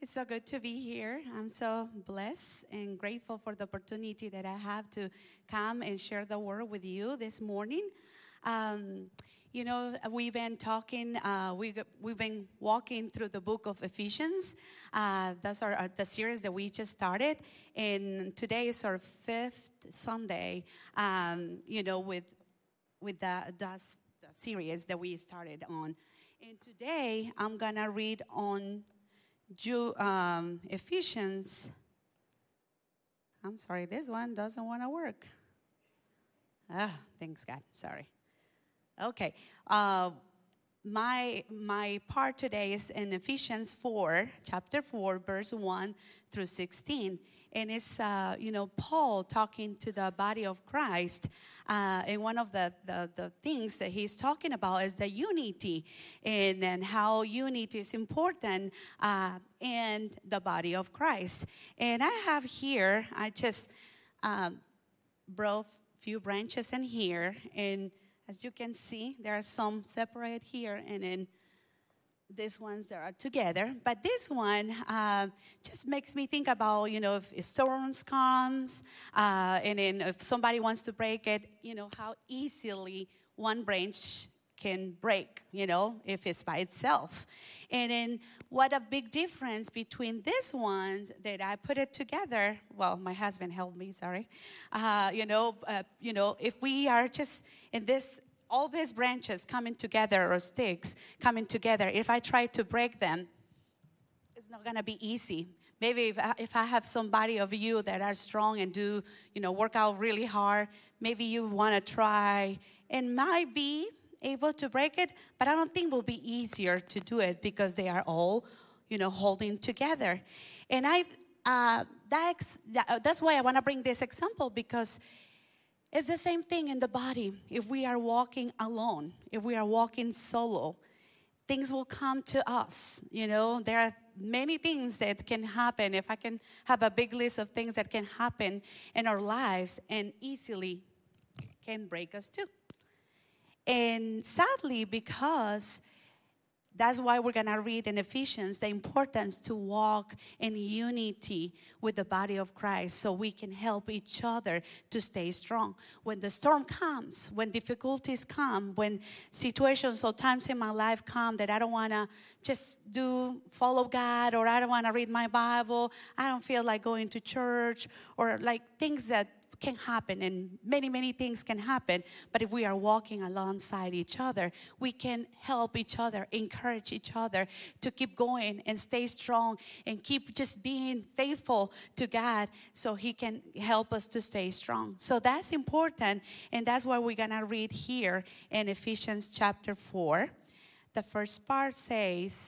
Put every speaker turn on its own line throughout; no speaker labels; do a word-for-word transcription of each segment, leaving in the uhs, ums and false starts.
It's so good to be here. I'm so blessed and grateful for the opportunity that I have to come and share the word with you this morning. Um, you know, we've been talking, uh, we, we've been walking through the book of Ephesians. Uh, that's our, uh, the series that we just started. And today is our fifth Sunday, um, you know, with, with the, the, the series that we started on. And today I'm going to read on Jew, um, Ephesians. I'm sorry, this one doesn't want to work. Ah, thanks God. Sorry. Okay. Uh, my my part today is in Ephesians four, chapter four, verse one through sixteen, and it's uh, you know Paul talking to the body of Christ. Uh, and one of the, the, the things that he's talking about is the unity and, and how unity is important uh, in the body of Christ. And I have here, I just um, brought a few branches in here. And as you can see, there are some separate here and then these ones that are together. But this one uh, just makes me think about, you know, if storms comes uh, and then if somebody wants to break it, you know, how easily one branch can break, you know, if it's by itself. And then what a big difference between these ones that I put it together. Well, my husband helped me, sorry. Uh, you know, uh, you know, if we are just in this all these branches coming together or sticks coming together, if I try to break them, it's not going to be easy. Maybe if I, if I have somebody of you that are strong and do, you know, work out really hard, maybe you want to try and might be able to break it, but I don't think it will be easier to do it because they are all, you know, holding together. And I, uh, that's, that's why I want to bring this example, because it's the same thing in the body. If we are walking alone, if we are walking solo, things will come to us. You know, there are many things that can happen. If I can have a big list of things that can happen in our lives and easily can break us too. And sadly, because that's why we're going to read in Ephesians the importance to walk in unity with the body of Christ so we can help each other to stay strong. When the storm comes, when difficulties come, when situations or times in my life come that I don't want to just do, follow God, or I don't want to read my Bible, I don't feel like going to church, or like things that can happen, and many, many things can happen. But if we are walking alongside each other, we can help each other, encourage each other to keep going and stay strong and keep just being faithful to God so He can help us to stay strong. So that's important, and that's what we're going to read here in Ephesians chapter four. The first part says,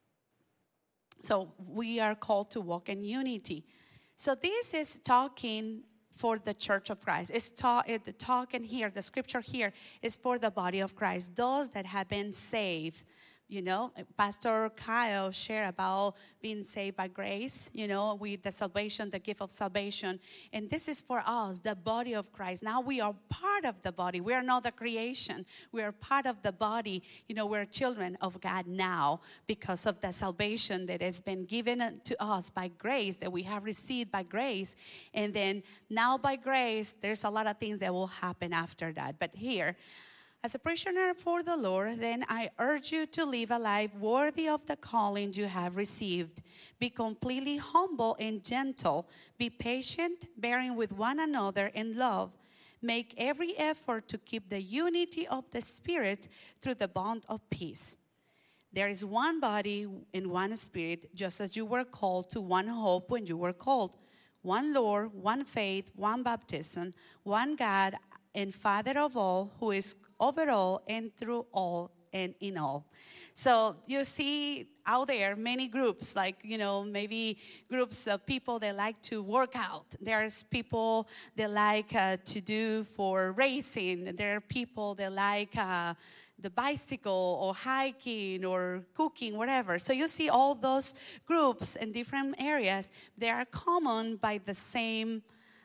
so we are called to walk in unity. So this is talking for the church of Christ. It's talk, the talk in here, the scripture here is for the body of Christ, those that have been saved. You know, Pastor Kyle shared about being saved by grace, you know, with the salvation, the gift of salvation. And this is for us, the body of Christ. Now we are part of the body. We are not the creation. We are part of the body. You know, we're children of God now because of the salvation that has been given to us by grace, that we have received by grace. And then now by grace, there's a lot of things that will happen after that. But here, as a prisoner for the Lord, then I urge you to live a life worthy of the calling you have received. Be completely humble and gentle. Be patient, bearing with one another in love. Make every effort to keep the unity of the Spirit through the bond of peace. There is one body and one Spirit, just as you were called to one hope when you were called. One Lord, one faith, one baptism, one God and Father of all, who is over all and through all and in all. So you see out there many groups, like, you know, maybe groups of people that like to work out. There's people that like uh, to do for racing. There are people that like uh, the bicycle or hiking or cooking, whatever. So you see all those groups in different areas. They are common by the same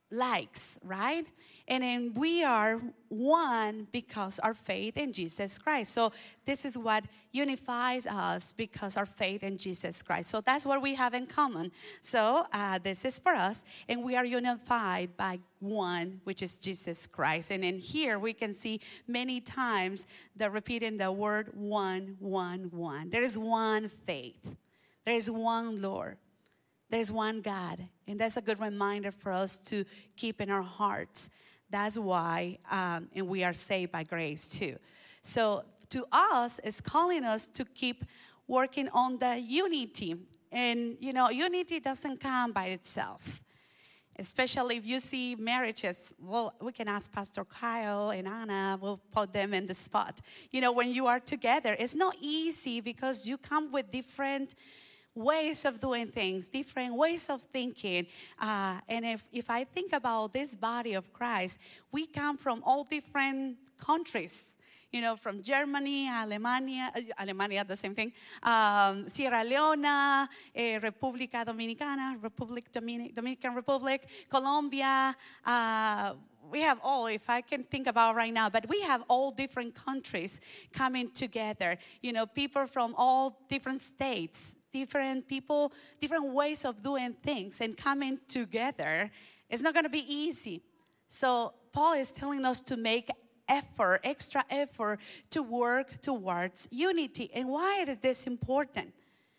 likes, right? And then we are one because our faith in Jesus Christ. So this is what unifies us, because our faith in Jesus Christ. So that's what we have in common. So uh, this is for us, and we are unified by one, which is Jesus Christ. And in here we can see many times the repeating the word one, one, one. There is one faith. There is one Lord. There's one God, and that's a good reminder for us to keep in our hearts. That's why, um, and we are saved by grace too. So to us, it's calling us to keep working on the unity. And, you know, unity doesn't come by itself. Especially if you see marriages, well, we can ask Pastor Kyle and Anna, we'll put them in the spot. You know, when you are together, it's not easy because you come with different ways of doing things, different ways of thinking. Uh, and if, if I think about this body of Christ, we come from all different countries. You know, from Germany, Alemania, uh, Alemania, the same thing, um, Sierra Leone, uh, República Dominicana, Republic Dominic, Dominican Republic, Colombia. Uh, we have all, if I can think about right now, but we have all different countries coming together. You know, people from all different states, different people, different ways of doing things, and coming together. It's not going to be easy. So Paul is telling us to make effort, extra effort to work towards unity. And why is this important?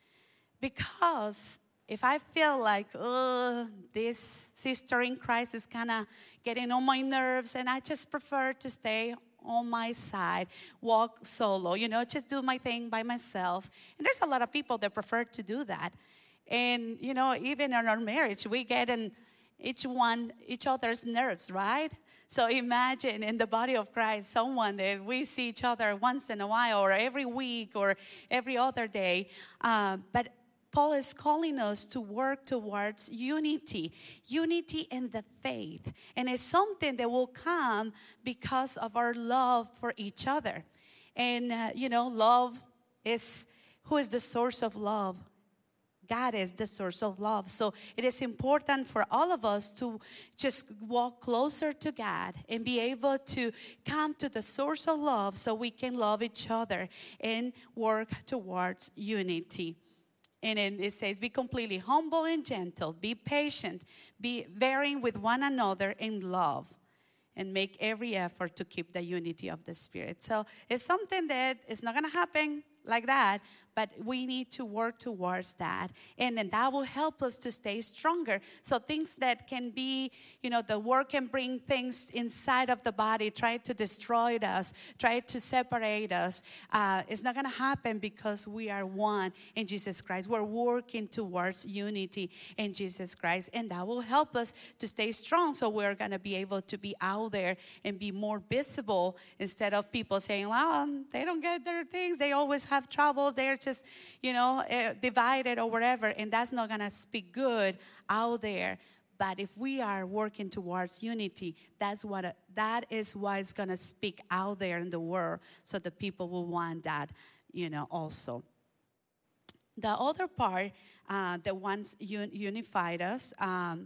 Because if I feel like, oh, this sister in Christ is kind of getting on my nerves, and I just prefer to stay on my side, walk solo, you know, just do my thing by myself. And there's a lot of people that prefer to do that. And, you know, even in our marriage, we get in each one, each other's nerves, right? So imagine in the body of Christ, someone that we see each other once in a while, or every week, or every other day. Uh, but Paul is calling us to work towards unity, unity in the faith. And it's something that will come because of our love for each other. And, uh, you know, love is, who is the source of love? God is the source of love. So it is important for all of us to just walk closer to God and be able to come to the source of love so we can love each other and work towards unity. And it says, be completely humble and gentle, be patient, be bearing with one another in love, and make every effort to keep the unity of the Spirit. So it's something that is not going to happen like that, but we need to work towards that. And then that will help us to stay stronger. So things that can be, you know, the work can bring things inside of the body, try to destroy us, try to separate us. Uh, it's not going to happen because we are one in Jesus Christ. We're working towards unity in Jesus Christ. And that will help us to stay strong. So we're going to be able to be out there and be more visible, instead of people saying, well, they don't get their things. They always have troubles. They're just, you know, uh, divided or whatever, and that's not going to speak good out there. But if we are working towards unity, that's what uh, that is what is going to speak out there in the world, so the people will want that, you know, also. The other part, uh, the ones un- unified us, um,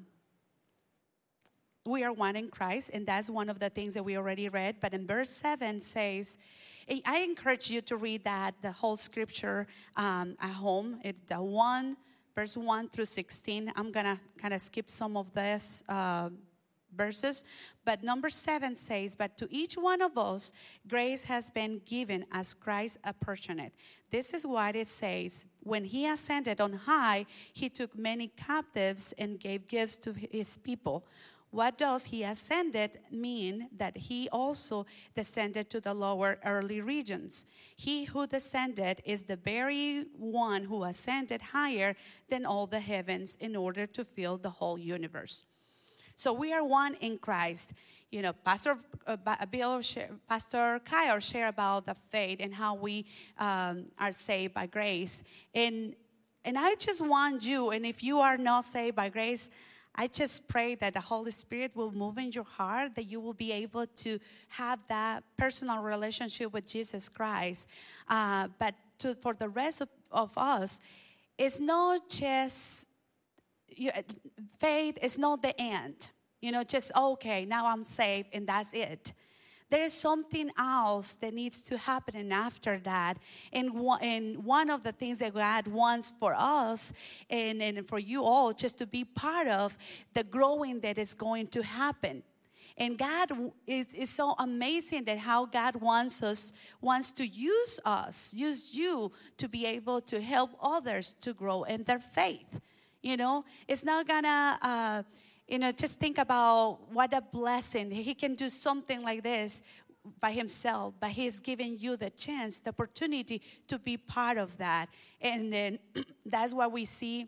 we are one in Christ, and that's one of the things that we already read. But in verse seven says, I encourage you to read that, the whole scripture um, at home. It's the one, verse one through sixteen. I'm going to kind of skip some of this uh, verses. But number seven says, but to each one of us, grace has been given as Christ apportioned it. This is what it says. When he ascended on high, he took many captives and gave gifts to his people. What does he ascended mean? That he also descended to the lower earthly regions. He who descended is the very one who ascended higher than all the heavens in order to fill the whole universe. So we are one in Christ. You know, Pastor uh, Bill, Pastor Kyle shared about the faith and how we um, are saved by grace. And and I just want you, and if you are not saved by grace, I just pray that the Holy Spirit will move in your heart, that you will be able to have that personal relationship with Jesus Christ. Uh, but to, for the rest of, of us, it's not just, you, faith is not the end. You know, just, okay, now I'm saved and that's it. There is something else that needs to happen after that. And one, and one of the things that God wants for us and, and for you all just to be part of the growing that is going to happen. And God is, is so amazing that how God wants us, wants to use us, use you to be able to help others to grow in their faith. You know, it's not gonna, uh, you know, just think about what a blessing. He can do something like this by himself, but he's giving you the chance, the opportunity to be part of that. And then that's what we see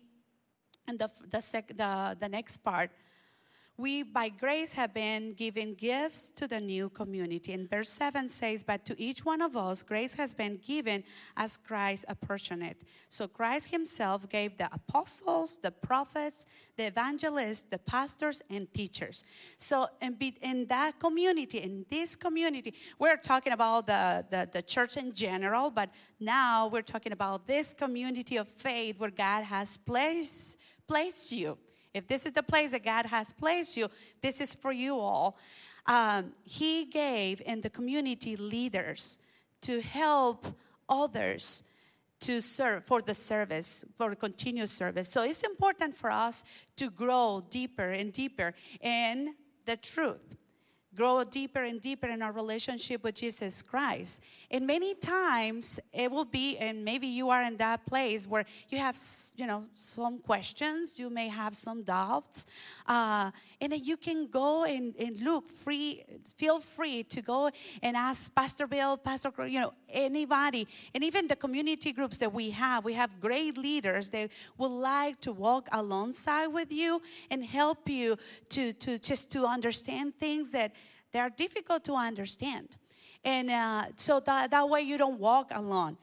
in the, the, sec, the, the next part. We, by grace, have been given gifts to the new community. And verse seven says, but to each one of us, grace has been given as Christ apportioned it. So Christ himself gave the apostles, the prophets, the evangelists, the pastors, and teachers. So in, in that community, in this community, we're talking about the, the, the church in general, but now we're talking about this community of faith where God has placed, placed you. If this is the place that God has placed you, this is for you all. Um, he gave in the community leaders to help others to serve, for the service, for continuous service. So it's important for us to grow deeper and deeper in the truth. Grow deeper and deeper in our relationship with Jesus Christ. And many times it will be, and maybe you are in that place where you have, you know, some questions, you may have some doubts, uh, and then you can go and, and look free, feel free to go and ask Pastor Bill, Pastor, you know, anybody, and even the community groups that we have. We have great leaders that would like to walk alongside with you and help you to, to just to understand things that they are difficult to understand. And uh, so that, that way you don't walk alone.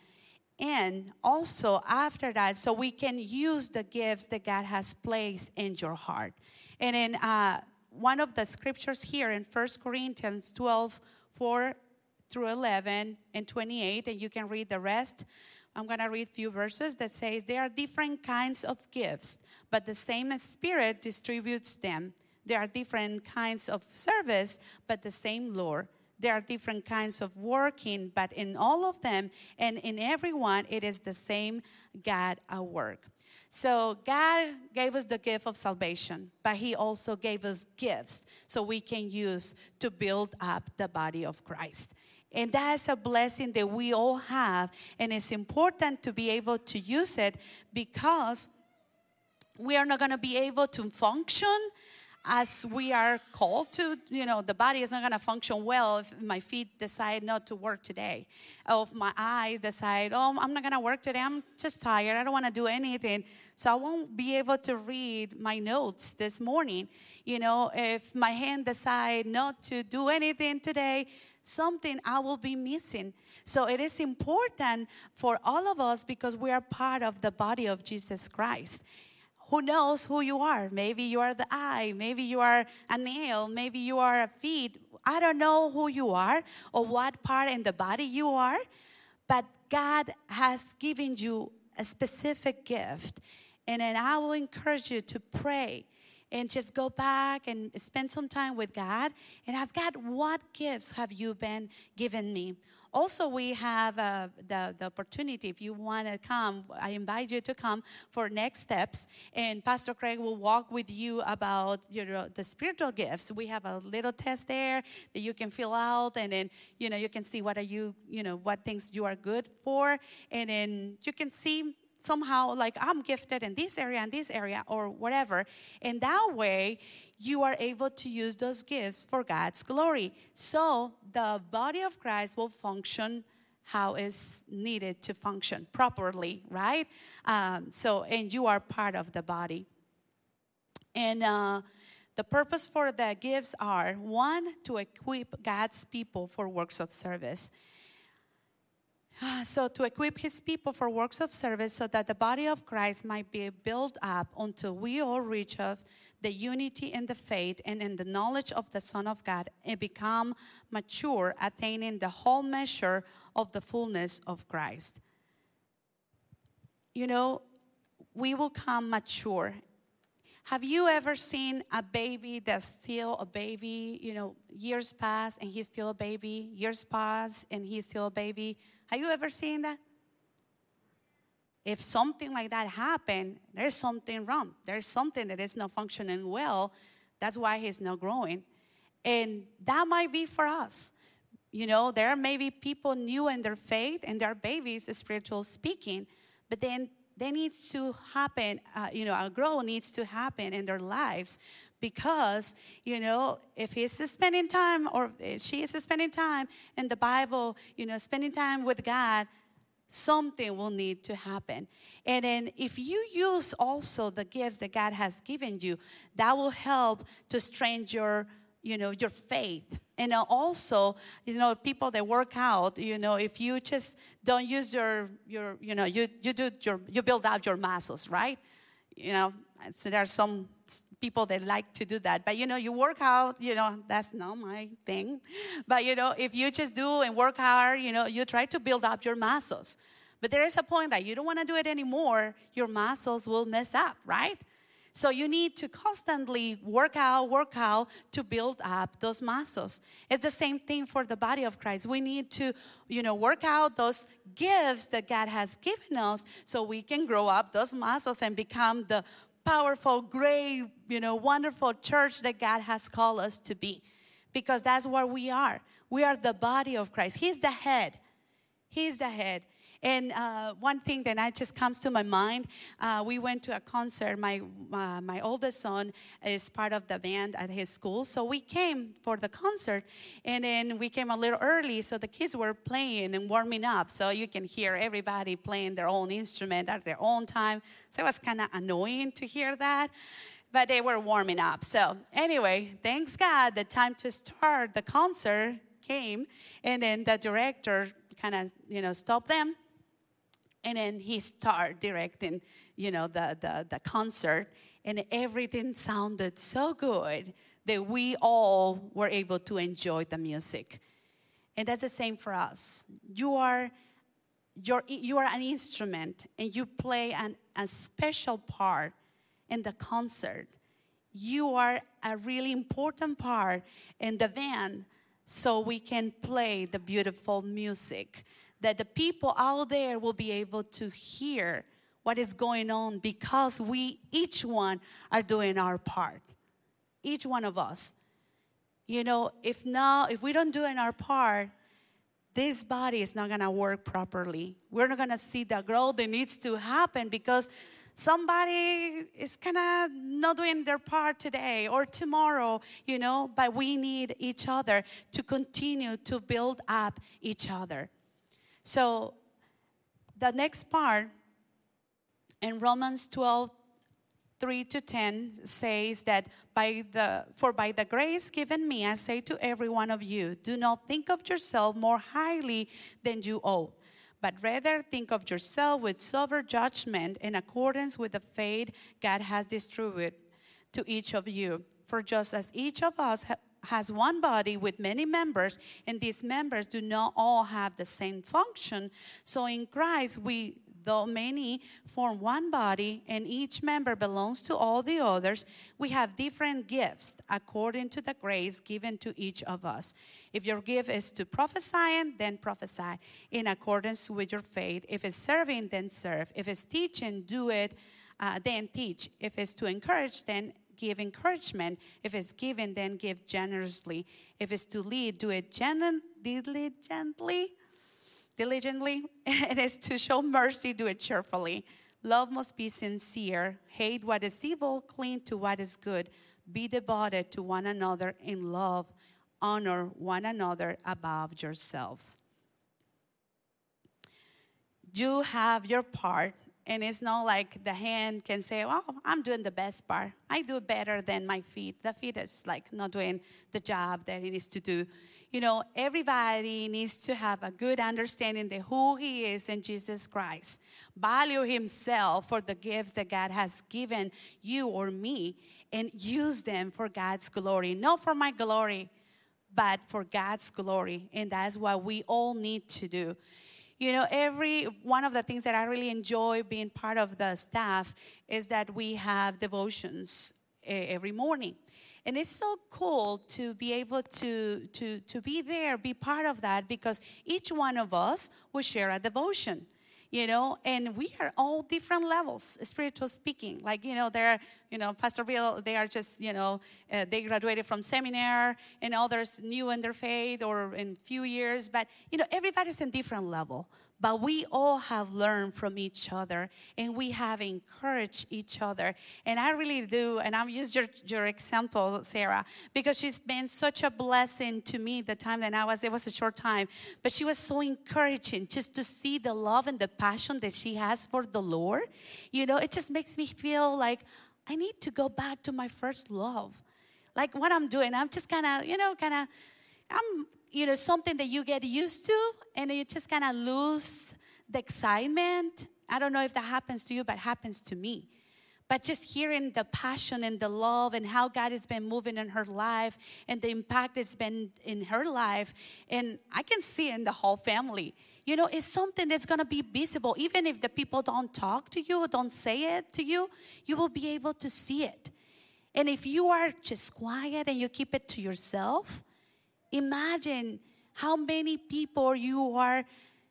And also after that, so we can use the gifts that God has placed in your heart. And in uh, one of the scriptures here in First Corinthians twelve, four through eleven and twenty-eight, and you can read the rest. I'm going to read a few verses that says, there are different kinds of gifts, but the same Spirit distributes them. There are different kinds of service, but the same Lord. There are different kinds of working, but in all of them and in everyone, it is the same God at work. So God gave us the gift of salvation, but he also gave us gifts so we can use to build up the body of Christ. And that's a blessing that we all have, and it's important to be able to use it because we are not going to be able to function as we are called to. You know, the body is not going to function well if my feet decide not to work today. Or if my eyes decide, oh, I'm not going to work today. I'm just tired. I don't want to do anything. So I won't be able to read my notes this morning. You know, if my hand decide not to do anything today, something I will be missing. So it is important for all of us because we are part of the body of Jesus Christ. Who knows who you are? Maybe you are the eye. Maybe you are a nail. Maybe you are a feet. I don't know who you are or what part in the body you are. But God has given you a specific gift. And then I will encourage you to pray and just go back and spend some time with God and ask God, what gifts have you been given me? Also, we have uh, the, the opportunity, if you want to come, I invite you to come for next steps. And Pastor Craig will walk with you about you know, the spiritual gifts. We have a little test there that you can fill out. And then, you know, you can see what are you, you know, what things you are good for. And then you can see somehow like I'm gifted in this area and this area or whatever. And that way you are able to use those gifts for God's glory. So the body of Christ will function how is needed to function properly, right? Um, so, and you are part of the body. And uh, the purpose for the gifts are, one, to equip God's people for works of service. So to equip his people for works of service so that the body of Christ might be built up until we all reach of the unity in the faith and in the knowledge of the Son of God and become mature, attaining the whole measure of the fullness of Christ. You know, we will come mature. Have you ever seen a baby that's still a baby? You know, years pass and he's still a baby. Years pass and he's still a baby. Have you ever seen that? If something like that happened, there's something wrong. There's something that is not functioning well. That's why he's not growing. And that might be for us. You know, there may be people new in their faith and they're babies, spiritual speaking, but then there needs to happen, uh, you know, a growth needs to happen in their lives because, you know, if he's spending time or she is spending time in the Bible, you know, spending time with God, something will need to happen. And then if you use also the gifts that God has given you, that will help to strengthen your, you know, your faith. And also, you know, people that work out, you know, if you just don't use your, your you know, you, you do your, you build out your muscles, right? You know, so there are some people that like to do that. But, you know, you work out, you know, that's not my thing. But, you know, if you just do and work hard, you know, you try to build up your muscles. But there is a point that you don't want to do it anymore, your muscles will mess up, right? So you need to constantly work out, work out to build up those muscles. It's the same thing for the body of Christ. We need to, you know, work out those gifts that God has given us so we can grow up those muscles and become the powerful, great, you know, wonderful church that God has called us to be. Because that's what we are. We are the body of Christ. He's the head. He's the head. And uh, one thing that I just comes to my mind, uh, we went to a concert. My uh, my oldest son is part of the band at his school. So we came for the concert. And then we came a little early. So the kids were playing and warming up. So you can hear everybody playing their own instrument at their own time. So it was kind of annoying to hear that. But they were warming up. So anyway, thanks God, the time to start the concert came. And then the director kind of, you know, stopped them. And then he started directing, you know, the, the, the concert. And everything sounded so good that we all were able to enjoy the music. And that's the same for us. You are, you're, you are an instrument, and you play an, a special part in the concert. You are a really important part in the band so we can play the beautiful music that the people out there will be able to hear what is going on because we, each one, are doing our part. Each one of us. You know, if not, if we don't do in our part, this body is not going to work properly. We're not going to see the growth that needs to happen because somebody is kind of not doing their part today or tomorrow, you know, but we need each other to continue to build up each other. So the next part in Romans twelve, three to ten says that by the for by the grace given me, I say to every one of you, do not think of yourself more highly than you ought, but rather think of yourself with sober judgment in accordance with the faith God has distributed to each of you. For just as each of us ha- has one body with many members, and these members do not all have the same function, so in Christ we, though many, form one body, and each member belongs to all the others. We have different gifts according to the grace given to each of us. If your gift is to prophesying, then prophesy in accordance with your faith. If it's serving, then serve. If it's teaching, do it, uh, then teach. If it's to encourage, then give encouragement. If it's given, then give generously. If it's to lead, do it gen- diligently. Diligently. It is to show mercy, do it cheerfully. Love must be sincere. Hate what is evil, cling to what is good. Be devoted to one another in love. Honor one another above yourselves. You have your part. And it's not like the hand can say, well, I'm doing the best part. I do better than my feet. The feet is like not doing the job that it needs to do. You know, everybody needs to have a good understanding of who he is in Jesus Christ. Value himself for the gifts that God has given you or me and use them for God's glory. Not for my glory, but for God's glory. And that's what we all need to do. You know, every one of the things that I really enjoy being part of the staff is that we have devotions every morning. And it's so cool to be able to, to, to be there, be part of that, because each one of us will share a devotion. You know, and we are all different levels, spiritual speaking. Like, you know, they're, you know, Pastor Bill, they are just, you know, uh, they graduated from seminary, and others new in their faith or in few years. But, you know, everybody's in different level. But we all have learned from each other, and we have encouraged each other. And I really do, and I'll use your, your example, Sarah, because she's been such a blessing to me the time that I was, it was a short time, but she was so encouraging just to see the love and the passion that she has for the Lord. You know, it just makes me feel like I need to go back to my first love. Like what I'm doing, I'm just kind of, you know, kind of, I'm, you know, something that you get used to, and you just kind of lose the excitement. I don't know if that happens to you, but it happens to me. But just hearing the passion and the love and how God has been moving in her life and the impact has been in her life, and I can see it in the whole family. You know, it's something that's going to be visible. Even if the people don't talk to you or don't say it to you, you will be able to see it. And if you are just quiet and you keep it to yourself, imagine how many people you are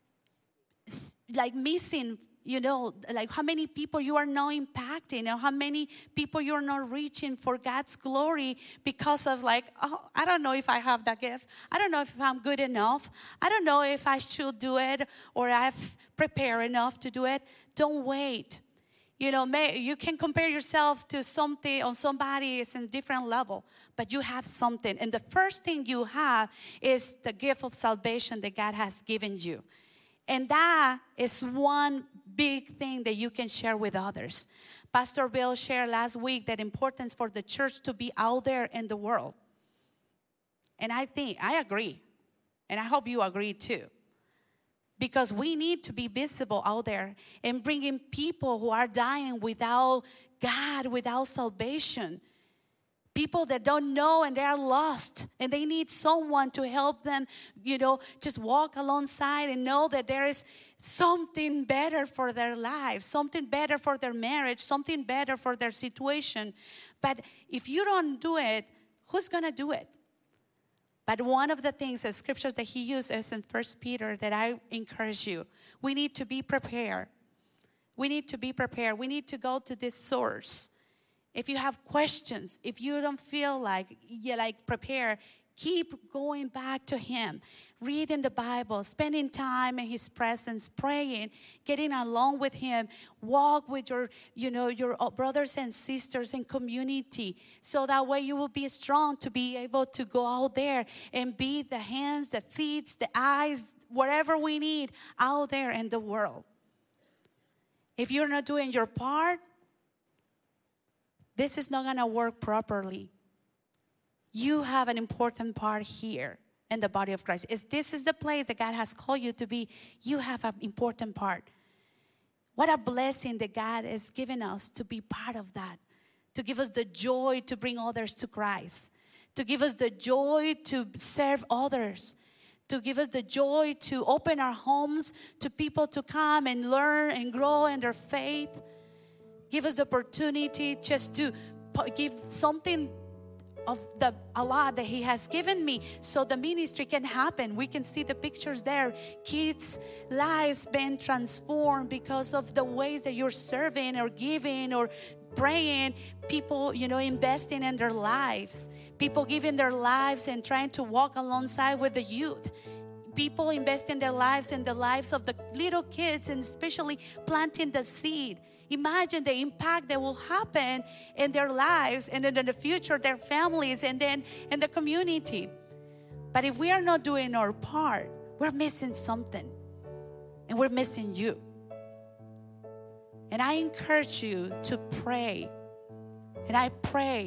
like missing, you know, like how many people you are not impacting, or how many people you're not reaching for God's glory because of like, oh, I don't know if I have that gift. I don't know if I'm good enough. I don't know if I should do it or I've prepared enough to do it. Don't wait. You know, may, you can compare yourself to something or somebody is in a different level, but you have something. And the first thing you have is the gift of salvation that God has given you. And that is one big thing that you can share with others. Pastor Bill shared last week that importance for the church to be out there in the world. And I think, I agree. And I hope you agree too. Because we need to be visible out there and bringing people who are dying without God, without salvation. People that don't know and they are lost and they need someone to help them, you know, just walk alongside and know that there is something better for their lives, something better for their marriage, something better for their situation. But if you don't do it, who's going to do it? But one of the things, the scriptures that he uses in First Peter that I encourage you, we need to be prepared. We need to be prepared. We need to go to this source. If you have questions, if you don't feel like you're like prepared, keep going back to him. Reading the Bible, spending time in his presence, praying, getting along with him. Walk with your, you know, your brothers and sisters in community. So that way you will be strong to be able to go out there and be the hands, the feet, the eyes, whatever we need out there in the world. If you're not doing your part, this is not going to work properly. You have an important part here in the body of Christ. If this is the place that God has called you to be, you have an important part. What a blessing that God has given us to be part of that, to give us the joy to bring others to Christ, to give us the joy to serve others, to give us the joy to open our homes to people to come and learn and grow in their faith. Give us the opportunity just to give something of the a lot that he has given me so the ministry can happen. We can see the pictures there. Kids' lives being transformed because of the ways that you're serving or giving or praying. People, you know, investing in their lives. People giving their lives and trying to walk alongside with the youth. People investing their lives in the lives of the little kids and especially planting the seed. Imagine the impact that will happen in their lives and then in the future, their families, and then in the community. But if we are not doing our part, we're missing something. And we're missing you. And I encourage you to pray. And I pray.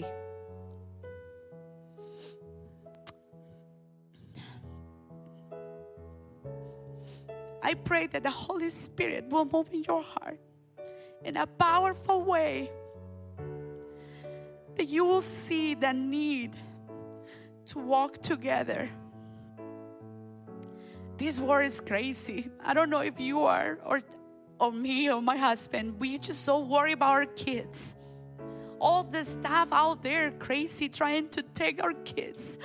I pray that the Holy Spirit will move in your heart in a powerful way, that you will see the need to walk together, This world is crazy. I don't know if you are, or, or me, or my husband. We just so worry about our kids. All the stuff out there crazy trying to take our kids.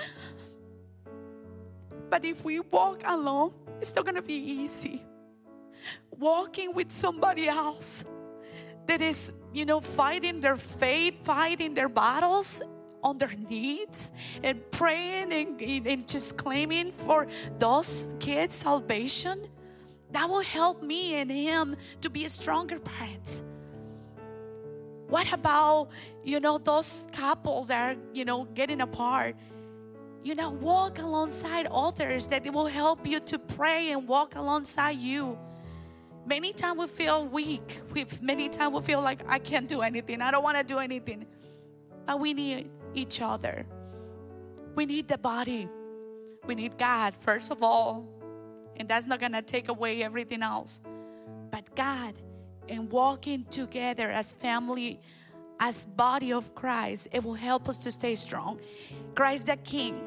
But if we walk alone, it's not going to be easy. Walking with somebody else that is, you know, fighting their faith, fighting their battles on their needs, and praying and, and just claiming for those kids' salvation, that will help me and him to be stronger parents. What about, you know, those couples that are, you know, getting apart? You know, walk alongside others that it will help you to pray and walk alongside you. Many times we feel weak. We many times we feel like I can't do anything. I don't want to do anything. But we need each other. We need the body. We need God, first of all. And that's not going to take away everything else. But God, and walking together as family, as body of Christ, it will help us to stay strong. Christ the King.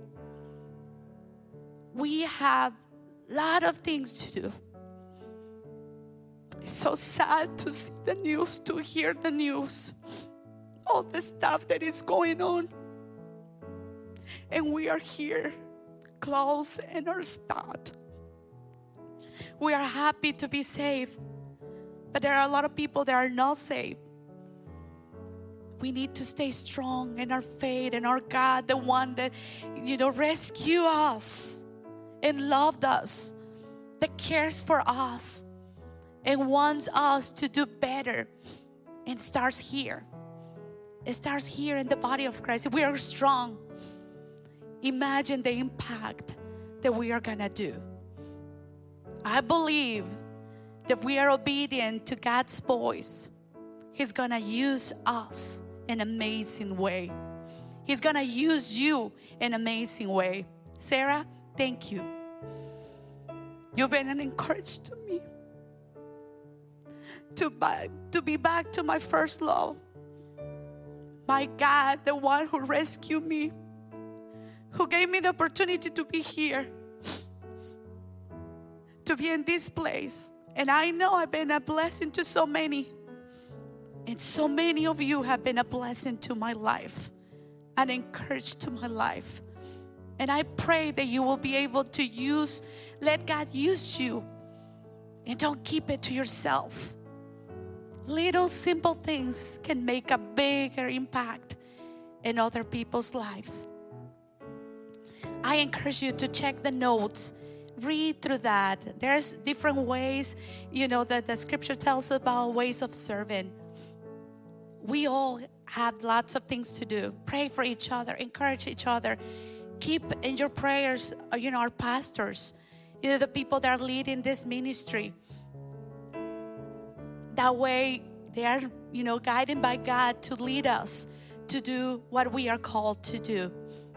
We have a lot of things to do. It's so sad to see the news, to hear the news. All the stuff that is going on. And we are here, close in our spot. We are happy to be saved. But there are a lot of people that are not saved. We need to stay strong in our faith and our God, the one that, you know, rescued us and loved us, that cares for us and wants us to do better. And starts here. It starts here in the body of Christ. If we are strong, imagine the impact that we are going to do. I believe that if we are obedient to God's voice, He's going to use us in an amazing way. He's going to use you in an amazing way. Sarah, thank you. You've been an encouragement to me. To, back, to be back to my first love. My God, the one who rescued me. Who gave me the opportunity to be here. To be in this place. And I know I've been a blessing to so many. And so many of you have been a blessing to my life. An encouragement to my life. And I pray that you will be able to use, let God use you. And don't keep it to yourself. Little simple things can make a bigger impact in other people's lives. I encourage you to check the notes. Read through that. There's different ways, you know, that the scripture tells about ways of serving. We all have lots of things to do. Pray for each other. Encourage each other. Keep in your prayers, you know, our pastors. You know, the people that are leading this ministry. That way, they are, you know, guided by God to lead us to do what we are called to do.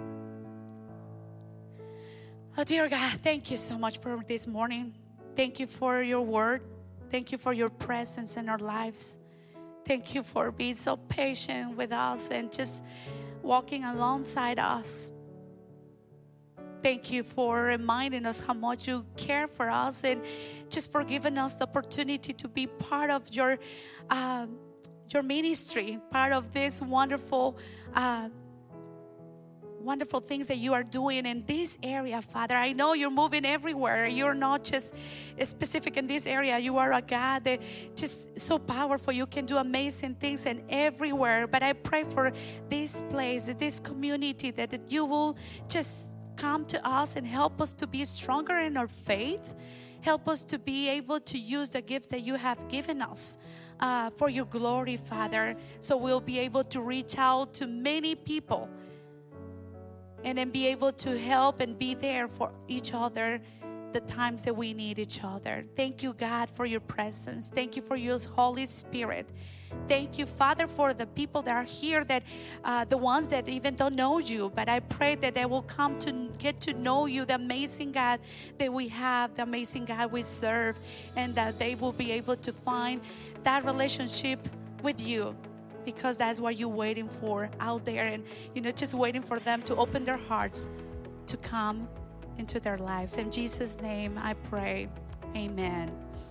Oh, dear God, thank you so much for this morning. Thank you for your word. Thank you for your presence in our lives. Thank you for being so patient with us and just walking alongside us. Thank you for reminding us how much you care for us and just for giving us the opportunity to be part of your uh, your ministry, part of this wonderful uh, wonderful things that you are doing in this area, Father. I know you're moving everywhere. You're not just specific in this area. You are a God that just so powerful. You can do amazing things and everywhere. But I pray for this place, this community, that, that you will just come to us and help us to be stronger in our faith. Help us to be able to use the gifts that you have given us uh, for your glory, Father. So we'll be able to reach out to many people and then be able to help and be there for each other the times that we need each other. Thank you, God, for your presence. Thank you for your Holy Spirit. Thank you, Father, for the people that are here, that uh, the ones that even don't know you. But I pray that they will come to get to know you, the amazing God that we have, the amazing God we serve, and that they will be able to find that relationship with you. Because that's what you're waiting for out there. And, you know, just waiting for them to open their hearts to come into their lives. In Jesus' name I pray. Amen.